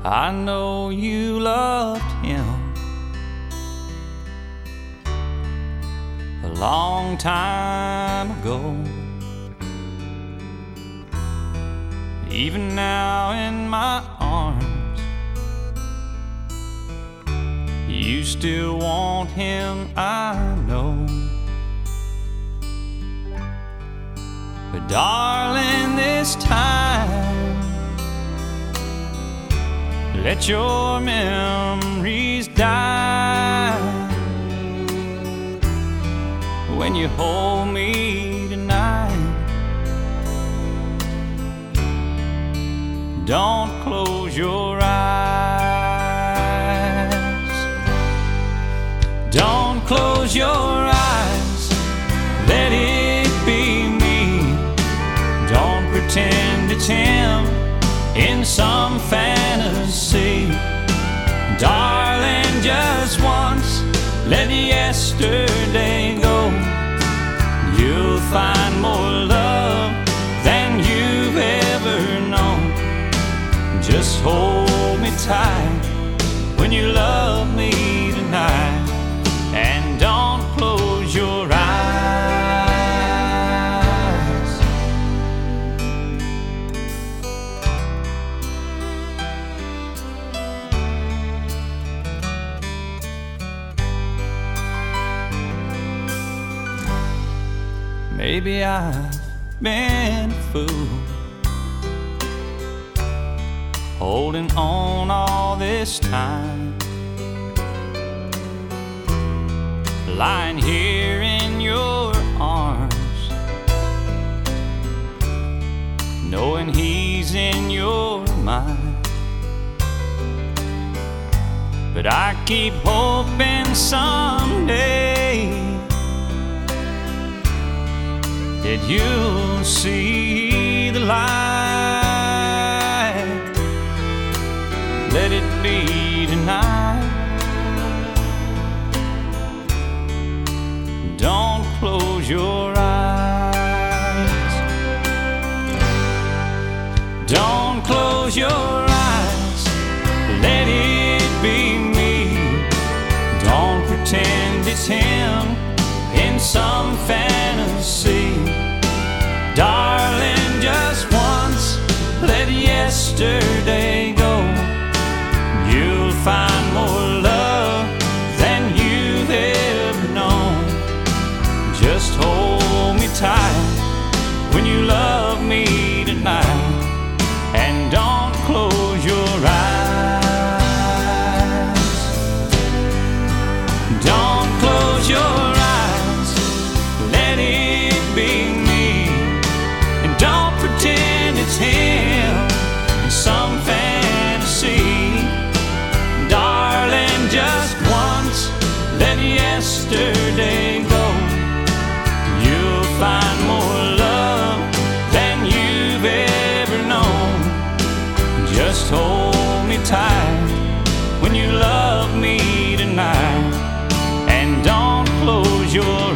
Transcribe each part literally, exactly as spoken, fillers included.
I know you loved him a long time ago. Even now in my arms, you still want him, I know. But darling, this time, let your memories die when you hold me tonight. Don't close your eyes. Don't close your eyes. Let it be me. Don't pretend it's him in some fantasy. Darling, just once, let yesterday go. You'll find more love than you've ever known. Just hold me tight when you love me tonight, and don't close your eyes. Maybe I've been a fool, holding on all this time, lying here in your arms, knowing he's in your mind. But I keep hoping someday that you'll see the light. Let it be tonight. Don't close your eyes. Don't close your eyes. Let it be me. Don't pretend it's him in some fantasy. Darling, just once, let yesterday go. You'll find more love than you've ever known. Just hold me tight when you love me tonight, and don't close your eyes. Don't close your eyes. Let it be me, and don't pretend it's him in some fantasy. Darling, just once, let yesterday go. You'll find more love than you've ever known. Just hold me tight when you love me tonight, and don't close your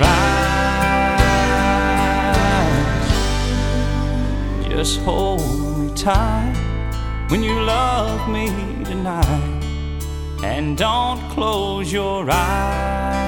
eyes. Just hold me tight when you love me tonight, and don't close your eyes.